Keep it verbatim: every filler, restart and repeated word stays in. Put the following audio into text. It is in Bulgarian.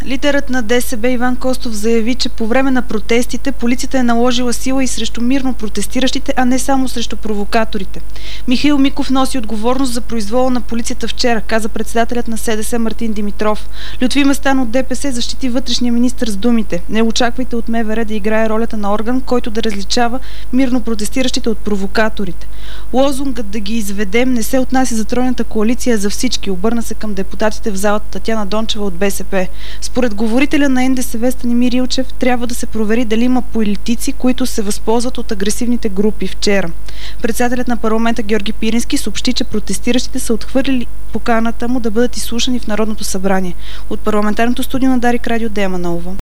Лидерът на ДСБ Иван Костов заяви, че по време на протестите полицията е наложила сила и срещу мирно протестиращите, а не само срещу провокаторите. Михаил Миков носи отговорност за произвола на полицията вчера, каза председателят на СДС Мартин Димитров. Лютви Местан от ДПС защити вътрешния министър с думите: "Не очаквайте от МВР да играе ролята на орган, който да различава мирно протестиращите от провокаторите. Лозунгът да ги изведем не се отнася за тройната коалиция, а за всички", обърна се към депутатите в залата Татяна Дончева от БСП. Според говорителя на НДСВ Станимир Илчев, трябва да се провери дали има политици, които се възползват от агресивните групи вчера. Председателят на парламента Георги Пирински съобщи, че протестиращите са отхвърлили поканата му да бъдат изслушани в Народното събрание. От парламентарното студио на Дарик Радио Дея Манолова.